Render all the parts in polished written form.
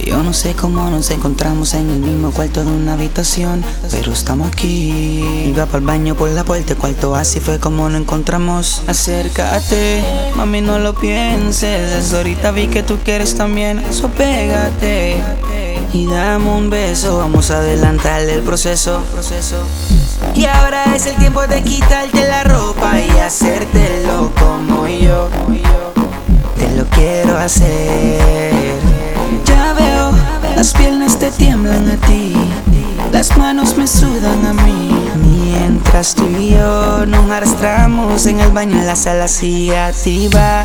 Yo no sé cómo nos encontramos en el mismo cuarto de una habitación, pero estamos aquí. Iba para el baño por la puerta, cuarto así fue como nos encontramos. Acércate, mami, no lo pienses. Ahorita vi que tú quieres también, eso pégate y dame un beso. Vamos a adelantarle el proceso. Y ahora es el tiempo de quitarte la ropa y hacértelo como yo te lo quiero hacer. Ya veo, las piernas te tiemblan a ti, las manos me sudan a mí, mientras tú y yo nos arrastramos en el baño en la sala sigue activa.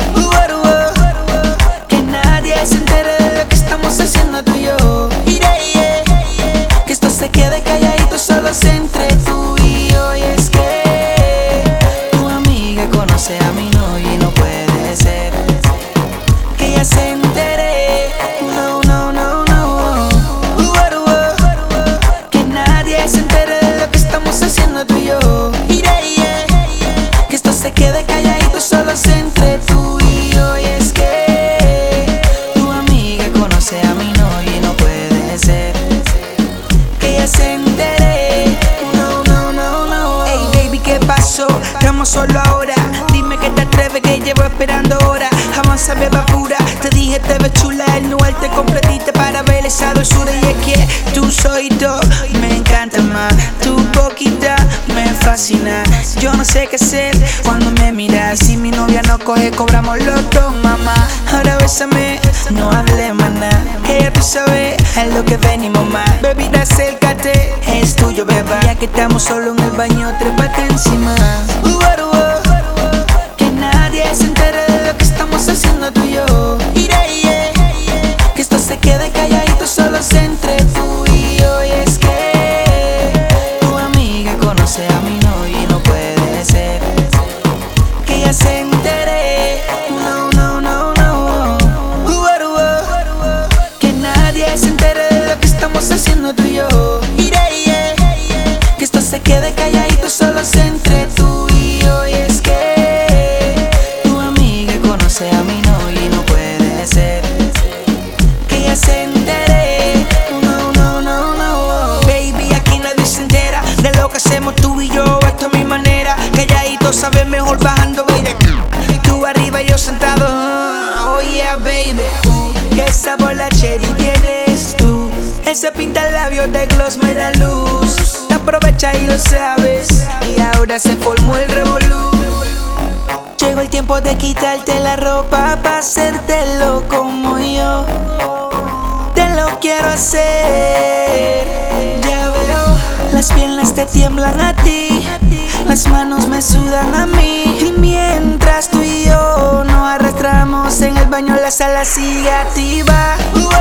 Que nadie se entere de lo que estamos haciendo tú y yo. Que esto se quede calladito, solo se entre tú y yo. Y es que tu amiga conoce a mi novio y no puede ser que ella se entere. No, no, no, no. Que nadie se entere de lo que estamos haciendo tú y yo. Que esto se quede calladito, solo se entre tú y yo. Y es que tu amiga conoce a mi novio y no puede ser que ella se entere. No, no, no, no. Hey baby, ¿qué pasó? Estamos solo ahora. Dime que te atreves, que llevo esperando horas. Avanza, beba pura. Te dije te ves chula, el nual te completiste para ver esa dulzura. Y es que tú soy todo, me encanta más. Tu boquita me fascina. Yo no sé qué hacer cuando me miras. Si mi novia no coge, cobramos los dos, mamá. Ahora bésame, no hable más nada, que ya tú sabes a lo que venimos más. Bebida, acércate, es tuyo, beba. Ya que estamos solo en el baño, trépate encima. Que nadie se entere de lo que estamos haciendo tú y yo. Que esto se quede calladito, solo se entre tú y yo. Y es que tu amiga conoce a mi novio y no puede ser que ella se entere. No, no, no, no. Que nadie se entere de lo que estamos haciendo tú y yo. Que esto se quede calladito, solo se entre tú y yo. Y es que tu amiga conoce a mi novio y no puede ser que ella se entere. No, no, no, no. Baby, aquí nadie se entera de lo que hacemos tú y yo. Esto es mi manera, calladito sabe mejor bajando, baby. Tú arriba y yo sentado. Oh yeah, baby. Que sabor la cherry tienes tú. Ese pinta labios de gloss me da luz. Te aprovecha y lo sabes. Y ahora se formó el revolú. Llegó el tiempo de quitarte la ropa pa' hacértelo como yo te lo quiero hacer. Ya veo, las piernas te tiemblan a ti, las manos me sudan a mí, y mientras tú y yo nos arrastramos en el baño la sala sigue activa.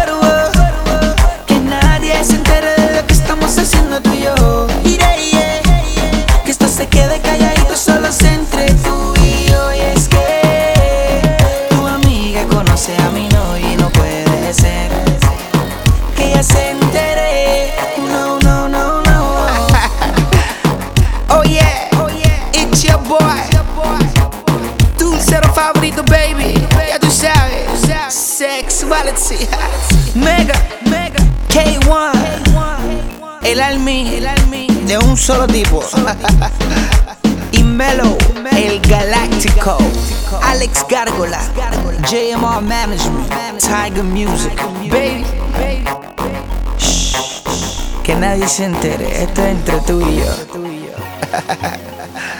Que nadie se entere de lo que estamos haciendo tú y yo. Que esto se quede calladito, solo se entre tú y yo. Y es que tu amiga conoce a mi novio y no puede ser que ella se entere. No, no, no, no. Oh yeah, it's your boy, tu cero favorito, baby. Ya tú sabes, Sexuality. Mega K1, el Almi de un solo tipo. Y Melo, el Galáctico. Alex Gárgola, JMR Management, Tiger Music. Baby, shh, que nadie se entere. Esto es entre tú y yo.